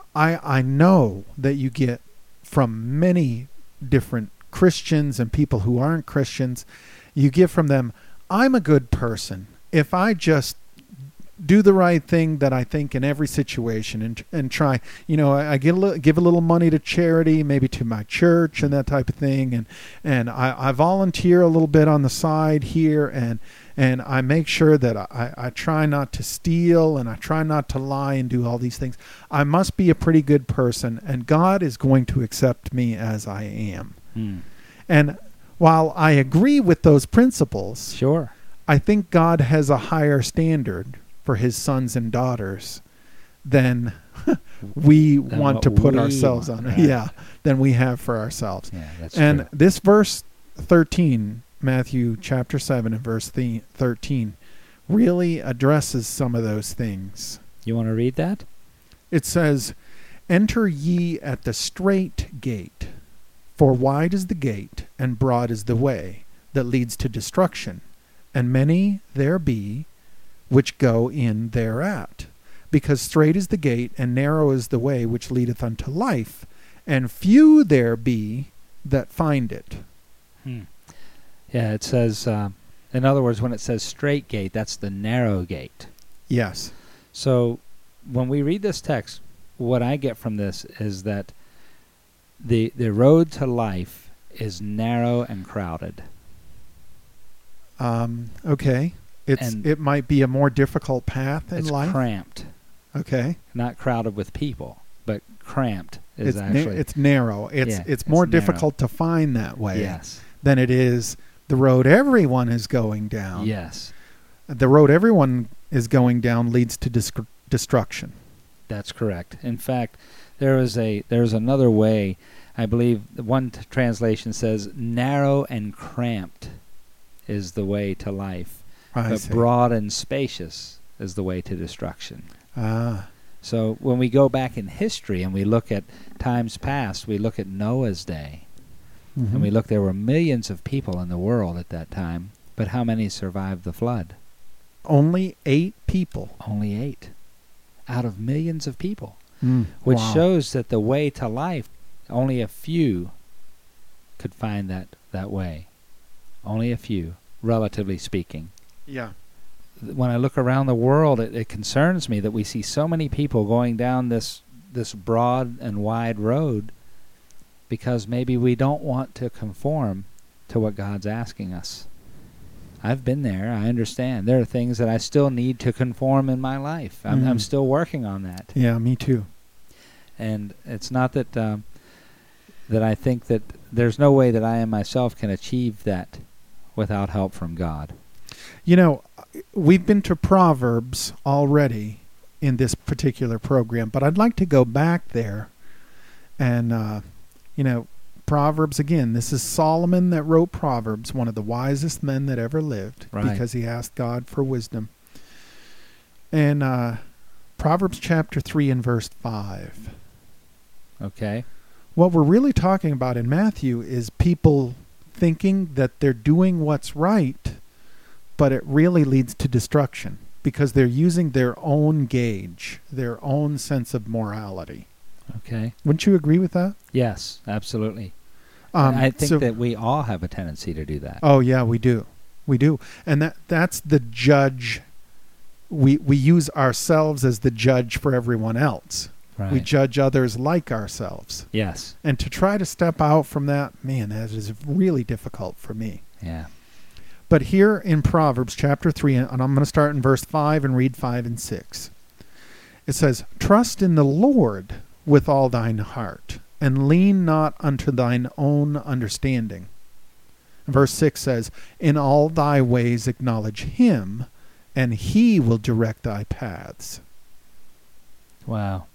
I know that you get from many different Christians and people who aren't Christians, you get from them, I'm a good person. If I just do the right thing that I think in every situation and try, you know, I give a little money to charity, maybe to my church and that type of thing. And I volunteer a little bit on the side here and I make sure that I try not to steal and I try not to lie and do all these things. I must be a pretty good person and God is going to accept me as I am. And while I agree with those principles, Sure. I think God has a higher standard for his sons and daughters than we want to put ourselves on. Right. Yeah, than we have for ourselves. Yeah, that's And true. this verse 13, Matthew chapter 7 and verse 13, really addresses some of those things. You want to read that? It says, "Enter ye at the strait gate, for wide is the gate, and broad is the way that leads to destruction, and many there be which go in thereat. Because strait is the gate, and narrow is the way which leadeth unto life, and few there be that find it." Yeah, it says, in other words, when it says straight gate, that's the narrow gate. Yes. So when we read this text, what I get from this is that the road to life is narrow and crowded. Okay. It might be a more difficult path in It's life. cramped, Okay. not crowded with people, but cramped is It's actually. it's narrow. It's more narrow. difficult to find that way Yes. than it is the road everyone is going down. Yes, The road everyone is going down leads to destruction. that's correct. In fact, there's another way. I believe one translation says, "Narrow and cramped is the way to life, I but see. broad and spacious is the way to destruction." Ah, So when we go back in history and we look at times past, we look at Noah's day, mhm. and we look, there were millions of people in the world at that time, but how many survived the flood? Only 8 people. Only 8 out of millions of people, Mm, which wow. shows that the way to life, only a few could find that way. Only a few, relatively speaking. Yeah. when I look around the world, it concerns me that we see so many people going down this broad and wide road because maybe we don't want to conform to what God's asking us. I've been there. I understand. There are things that I still need to conform in my life. I'm still working on that. Yeah, me too. And it's not that that I think that there's no way that I and myself can achieve that without help from God. You know, we've been to Proverbs already in this particular program, but I'd like to go back there and, Proverbs, again, this is Solomon that wrote Proverbs, one of the wisest men that ever lived, Right. because he asked God for wisdom. And Proverbs chapter 3 and verse 5. Okay? What we're really talking about in Matthew is people thinking that they're doing what's right, but it really leads to destruction because they're using their own gauge, their own sense of morality. Okay. Wouldn't you agree with that? Yes, absolutely. I think that we all have a tendency to do that. Oh, yeah, we do. We do. And that's the judge. We use ourselves as the judge for everyone else. Right. We judge others like ourselves. Yes. And to try to step out from that, man, that is really difficult for me. Yeah. But here in Proverbs chapter 3, and I'm going to start in verse 5 and read 5 and 6. It says, "Trust in the Lord with all thine heart, and lean not unto thine own understanding." Verse 6 says, "In all thy ways acknowledge him, and he will direct thy paths." Wow.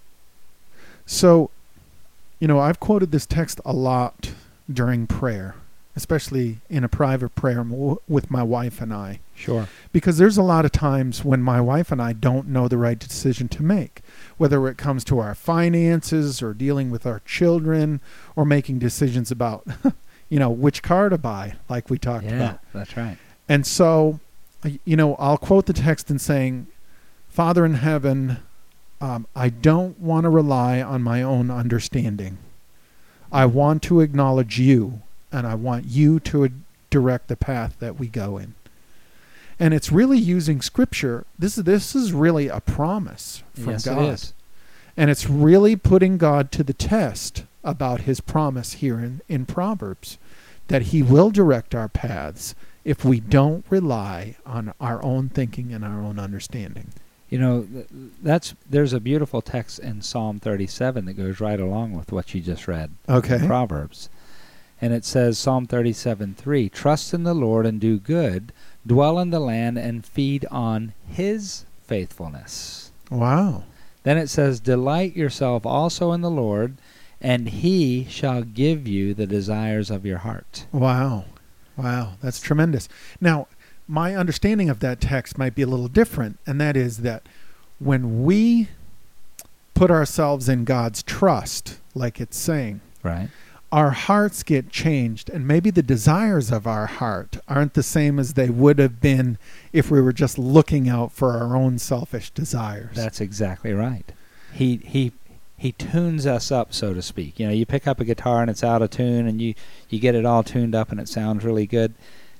So, I've quoted this text a lot during prayer, especially in a private prayer with my wife and I. Sure. Because there's a lot of times when my wife and I don't know the right decision to make, whether it comes to our finances or dealing with our children or making decisions about, which car to buy, like we talked about. Yeah, that's right. And so, I'll quote the text in saying, "Father in heaven, I don't want to rely on my own understanding. I want to acknowledge you, and I want you to direct the path that we go in." And it's really using Scripture. This is really a promise from Yes, God. it is. And it's really putting God to the test about his promise here in Proverbs, that he will direct our paths if we don't rely on our own thinking and our own understanding. There's a beautiful text in Psalm 37 that goes right along with what you just read. Okay. In Proverbs. And it says, Psalm 37:3, "Trust in the Lord and do good, dwell in the land and feed on his faithfulness." Wow. Then it says, "Delight yourself also in the Lord, and he shall give you the desires of your heart." Wow. Wow. That's tremendous. Now, my understanding of that text might be a little different, and that is that when we put ourselves in God's trust, like it's saying, Right. our hearts get changed, and maybe the desires of our heart aren't the same as they would have been if we were just looking out for our own selfish desires. That's exactly right. He tunes us up, so to speak. You pick up a guitar and it's out of tune, and you get it all tuned up and it sounds really good.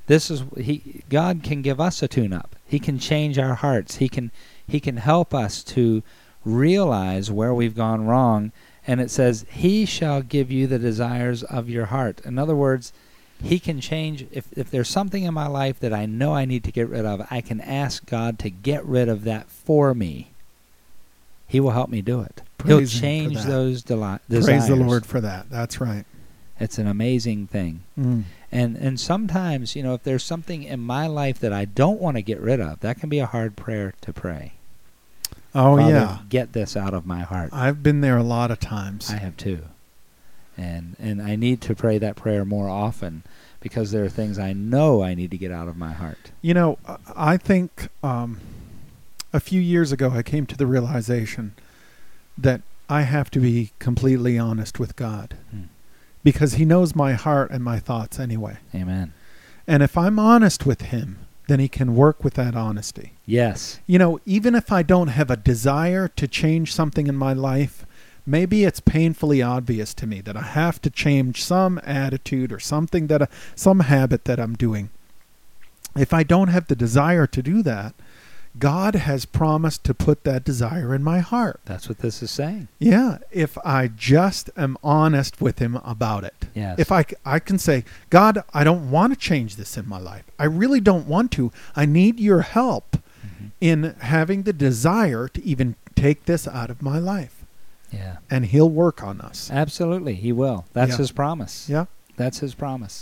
God can give us a tune up. He can change our hearts. He can help us to realize where we've gone wrong. And it says, "He shall give you the desires of your heart." In other words, he can change. If there's something in my life that I know I need to get rid of, I can ask God to get rid of that for me. He will help me do it. He'll Praise him for change that. those desires. Praise the Lord for that. That's right. It's an amazing thing. Mm. And sometimes, if there's something in my life that I don't want to get rid of, that can be a hard prayer to pray. Oh, Father, yeah. get this out of my heart. I've been there a lot of times. I have too. And I need to pray that prayer more often because there are things I know I need to get out of my heart. I think a few years ago I came to the realization that I have to be completely honest with God. Because he knows my heart and my thoughts anyway. Amen. And if I'm honest with him, then he can work with that honesty. Yes. Even if I don't have a desire to change something in my life, maybe it's painfully obvious to me that I have to change some attitude or something some habit that I'm doing. If I don't have the desire to do that, God has promised to put that desire in my heart. That's what this is saying. Yeah, if I just am honest with him about it. Yes. If I can say, God, I don't want to change this in my life. I really don't want to. I need your help in having the desire to even take this out of my life. Yeah. And he'll work on us. Absolutely, he will. That's Yeah. his promise. Yeah. That's his promise.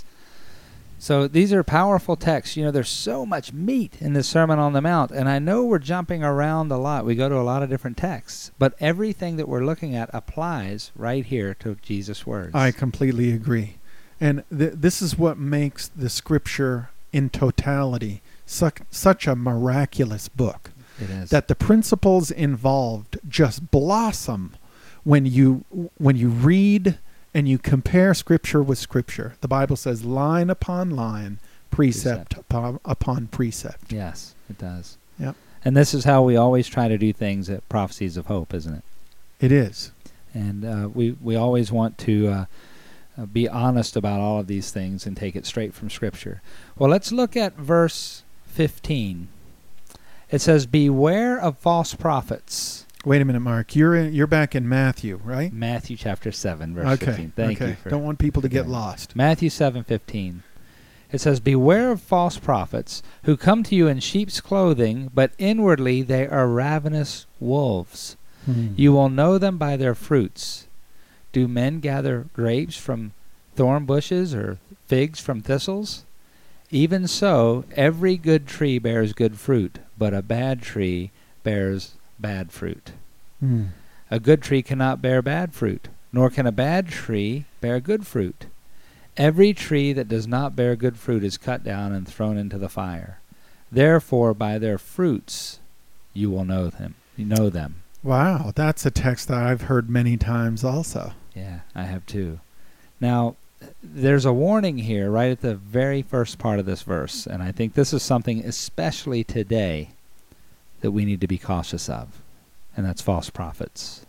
So these are powerful texts. You know, there's so much meat in the Sermon on the Mount, and I know we're jumping around a lot. We go to a lot of different texts, but everything that we're looking at applies right here to Jesus' words. I completely agree. And this is what makes the Scripture in totality such a miraculous book. It is. That the principles involved just blossom when you read and you compare Scripture with Scripture. The Bible says line upon line, precept upon precept. Yes, it does. Yep. And this is how we always try to do things at Prophecies of Hope, isn't it? It is. And we always want to be honest about all of these things and take it straight from Scripture. Well, let's look at verse 15. It says, "Beware of false prophets." Wait a minute, Mark. You're back in Matthew, right? Matthew chapter 7, verse 15. Thank you. Don't want people to get lost. Matthew 7:15. It says, "Beware of false prophets who come to you in sheep's clothing, but inwardly they are ravenous wolves. You will know them by their fruits. Do men gather grapes from thorn bushes or figs from thistles? Even so, every good tree bears good fruit, but a bad tree bears bad fruit. A good tree cannot bear bad fruit, nor can a bad tree bear good fruit. Every tree that does not bear good fruit is cut down and thrown into the fire. Therefore, by their fruits you will know them." You know them. Wow, that's a text that I've heard many times also. Yeah, I have too. Now, there's a warning here right at the very first part of this verse, and I think this is something especially today that we need to be cautious of, and that's false prophets.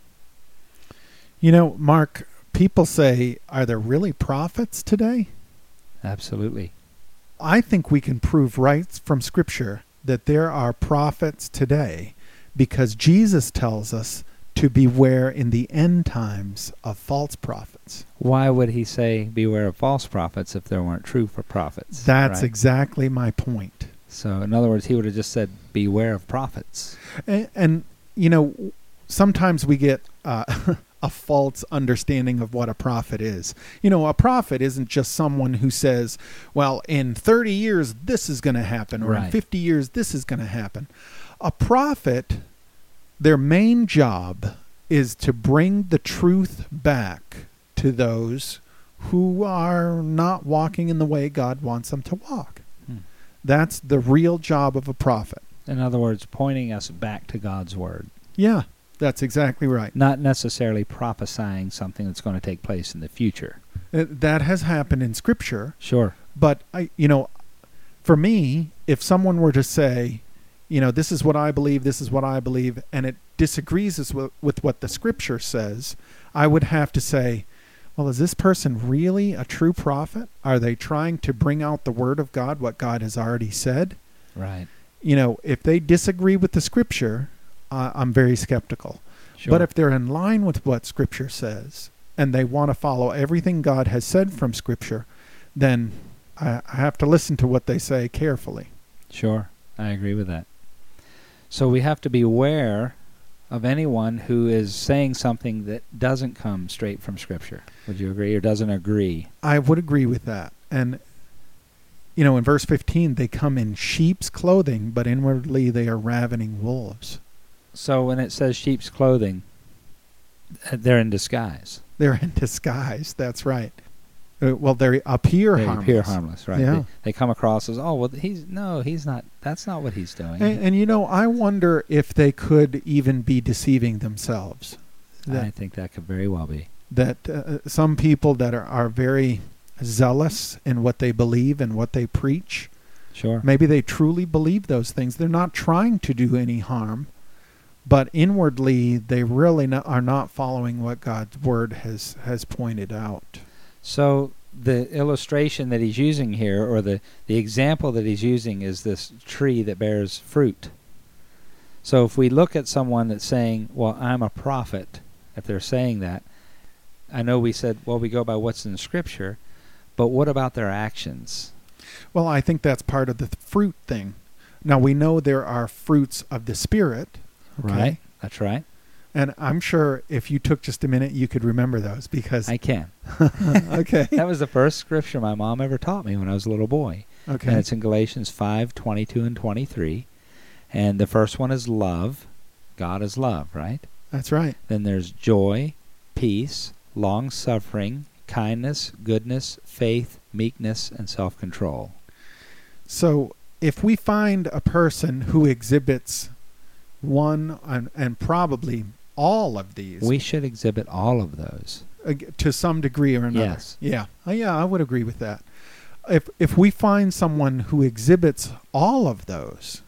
You know, Mark, people say, are there really prophets today? Absolutely. I think we can prove right from Scripture that there are prophets today because Jesus tells us to beware in the end times of false prophets. Why would he say beware of false prophets if there weren't true prophets? That's right? exactly my point. So, in other words, he would have just said beware of prophets. And you know, sometimes we get a false understanding of what a prophet is. You know, a prophet isn't just someone who says, well, in 30 years this is going to happen, or in 50 years this is going to happen. A prophet, their main job is to bring the truth back to those who are not walking in the way God wants them to walk. That's the real job of a prophet. In other words, pointing us back to God's Word. Yeah, that's exactly right. Not necessarily prophesying something that's going to take place in the future. That has happened in Scripture. Sure. But, for me, if someone were to say, this is what I believe, and it disagrees with what the Scripture says, I would have to say, well, is this person really a true prophet? Are they trying to bring out the Word of God, what God has already said? Right. If they disagree with the Scripture, I'm very skeptical. Sure. But if they're in line with what Scripture says, and they want to follow everything God has said from Scripture, then I have to listen to what they say carefully. Sure, I agree with that. So we have to beware of anyone who is saying something that doesn't come straight from Scripture. Would you agree, or doesn't agree? I would agree with that. And, in verse 15, they come in sheep's clothing, but inwardly they are ravening wolves. So when it says sheep's clothing, they're in disguise. They're in disguise, that's right. Well, they appear harmless. They appear harmless, right. Yeah. They come across as, he's not, that's not what he's doing. And I wonder if they could even be deceiving themselves. I think that could very well be. That some people that are very zealous in what they believe and what they preach, sure, maybe they truly believe those things. They're not trying to do any harm, but inwardly they really are not following what God's Word has pointed out. So the illustration that he's using here, or the example that he's using, is this tree that bears fruit. So if we look at someone that's saying, well, I'm a prophet, if they're saying that, I know we said, well, we go by what's in Scripture, but what about their actions? Well, I think that's part of the fruit thing. Now, we know there are fruits of the Spirit. Okay? Right? That's right. And I'm sure if you took just a minute, you could remember those because... I can. Okay. That was the first scripture my mom ever taught me when I was a little boy. Okay. And it's in Galatians 5:22 and 23. And the first one is love. God is love, right? That's right. Then there's joy, peace, long-suffering, kindness, goodness, faith, meekness, and self-control. So if we find a person who exhibits one and probably all of these... We should exhibit all of those. To some degree or another. Yes. Yeah. Yeah, I would agree with that. If we find someone who exhibits all of those,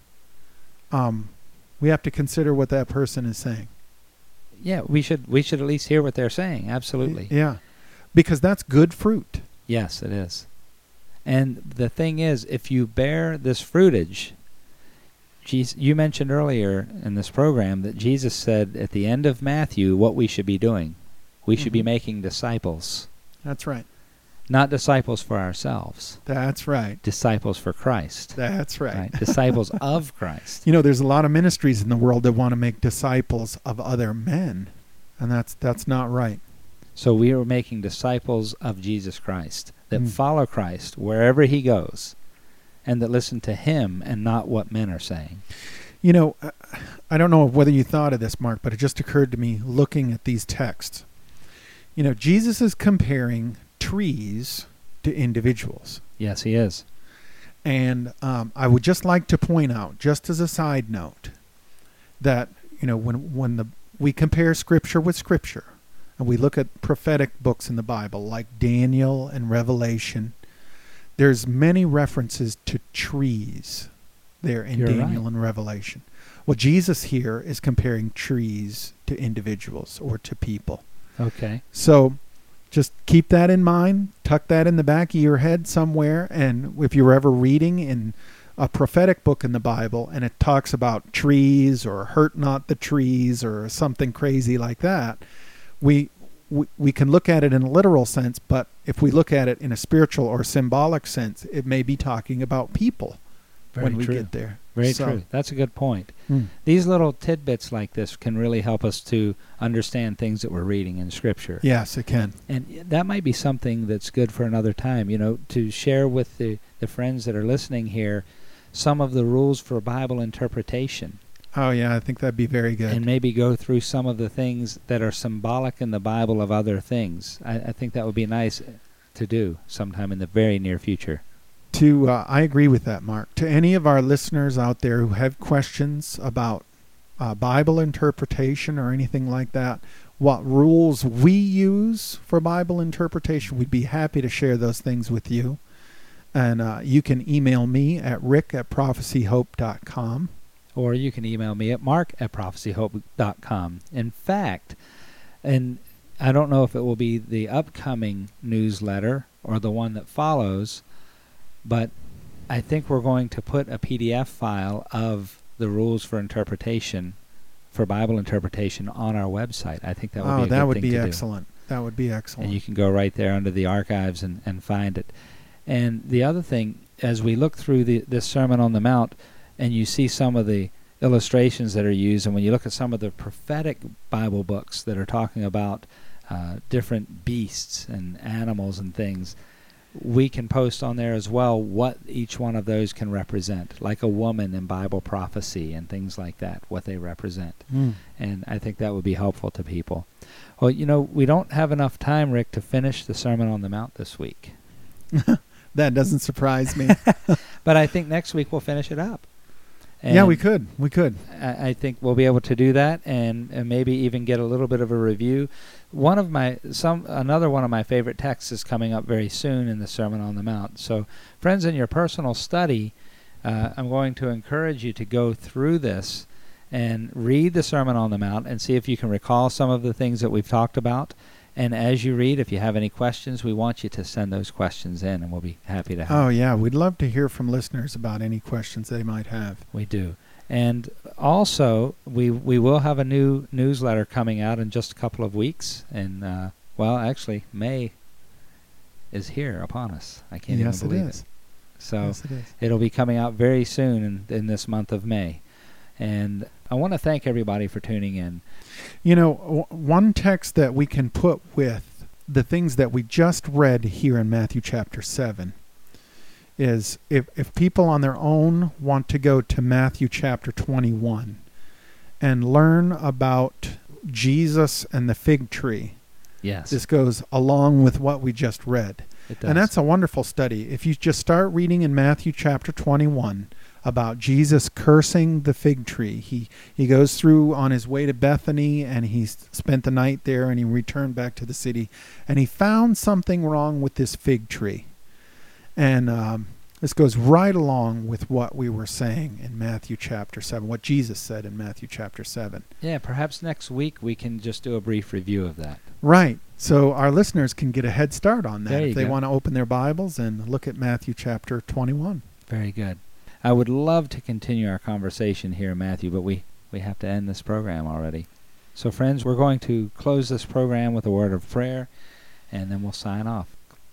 we have to consider what that person is saying. Yeah, we should at least hear what they're saying. Absolutely. Yeah. Because that's good fruit. Yes, it is. And the thing is, if you bear this fruitage, you mentioned earlier in this program that Jesus said at the end of Matthew what we should be doing. We should be making disciples. That's right. Not disciples for ourselves. That's right. Disciples for Christ. That's right. Disciples of Christ. You know, there's a lot of ministries in the world that want to make disciples of other men, and that's not right. So we are making disciples of Jesus Christ that follow Christ wherever he goes and that listen to him and not what men are saying. You know, I don't know whether you thought of this, Mark, but it just occurred to me looking at these texts. You know, Jesus is comparing trees to individuals. Yes, he is. And I would just like to point out, just as a side note, that, you know, when we compare Scripture with Scripture, and we look at prophetic books in the Bible, like Daniel and Revelation, there's many references to trees there in Daniel and Revelation. Well, Jesus here is comparing trees to individuals or to people. Okay. So just keep that in mind, tuck that in the back of your head somewhere, and if you're ever reading in a prophetic book in the Bible and it talks about trees or hurt not the trees or something crazy like that, we can look at it in a literal sense, but if we look at it in a spiritual or symbolic sense, it may be talking about people when we get there. Very true. That's a good point. These little tidbits like this can really help us to understand things that we're reading in Scripture. Yes, it can. And that might be something that's good for another time, you know, to share with the friends that are listening here some of the rules for Bible interpretation. Oh, yeah, I think that'd be very good. And maybe go through some of the things that are symbolic in the Bible of other things. I think that would be nice to do sometime in the very near future. I agree with that, Mark. To any of our listeners out there who have questions about Bible interpretation or anything like that, what rules we use for Bible interpretation, we'd be happy to share those things with you. And you can email me at rick@prophecyhope.com. Or you can email me at mark@prophecyhope.com. In fact, and I don't know if it will be the upcoming newsletter or the one that follows, but I think we're going to put a PDF file of the rules for interpretation, for Bible interpretation, on our website. I think that would be a good thing to do. That would be excellent. That would be excellent. And you can go right there under the archives and find it. And the other thing, as we look through this Sermon on the Mount, and you see some of the illustrations that are used, and when you look at some of the prophetic Bible books that are talking about different beasts and animals and things, we can post on there as well what each one of those can represent, like a woman in Bible prophecy and things like that, what they represent. And I think that would be helpful to people. Well, you know, we don't have enough time, Rick, to finish the Sermon on the Mount this week. That doesn't surprise me. But I think next week we'll finish it up. And yeah, we could. I think we'll be able to do that, and maybe even get a little bit of a review. Another one of my favorite texts is coming up very soon in the Sermon on the Mount. So, friends, in your personal study, I'm going to encourage you to go through this and read the Sermon on the Mount and see if you can recall some of the things that we've talked about. And as you read, if you have any questions, we want you to send those questions in, and we'll be happy to help. Oh, yeah. We'd love to hear from listeners about any questions they might have. We do. And also, we will have a new newsletter coming out in just a couple of weeks. And, actually, May is here upon us. I can't even believe it. So yes, it is. It'll be coming out very soon in this month of May. And I want to thank everybody for tuning in. You know, one text that we can put with the things that we just read here in Matthew chapter 7 is if people on their own want to go to Matthew chapter 21 and learn about Jesus and the fig tree. Yes. This goes along with what we just read. It does. And that's a wonderful study. If you just start reading in Matthew chapter 21 about Jesus cursing the fig tree, he goes through on his way to Bethany, and he spent the night there, and he returned back to the city, and he found something wrong with this fig tree. And this goes right along with what we were saying in Matthew chapter 7, what Jesus said in Matthew chapter 7. Yeah, perhaps next week we can just do a brief review of that. Right. So our listeners can get a head start on that if they go. want to open their Bibles and look at Matthew chapter 21. Very good. I would love to continue our conversation here in Matthew, but we have to end this program already. So friends, we're going to close this program with a word of prayer, and then we'll sign off.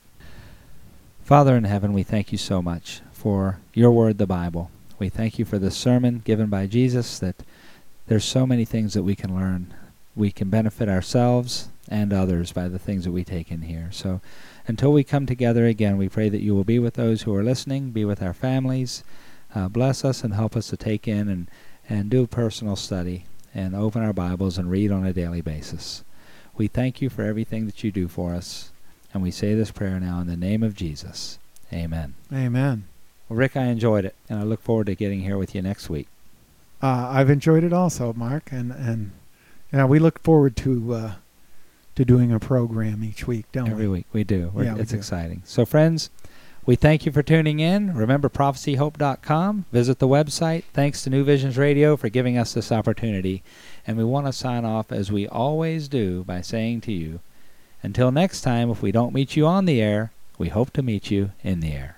Father in heaven, we thank you so much for your word, the Bible. We thank you for this sermon given by Jesus, that there's so many things that we can learn. We can benefit ourselves and others by the things that we take in here. So until we come together again, we pray that you will be with those who are listening, be with our families, bless us and help us to take in and do personal study and open our Bibles and read on a daily basis. We thank you for everything that you do for us. And we say this prayer now in the name of Jesus. Amen. Amen. Well, Rick, I enjoyed it, and I look forward to getting here with you next week. I've enjoyed it also, Mark, and we look forward to doing a program each week, don't we? Every week, we do. It's do. Exciting. So, friends, we thank you for tuning in. Remember prophecyhope.com. Visit the website. Thanks to New Visions Radio for giving us this opportunity. And we want to sign off, as we always do, by saying to you, until next time, if we don't meet you on the air, we hope to meet you in the air.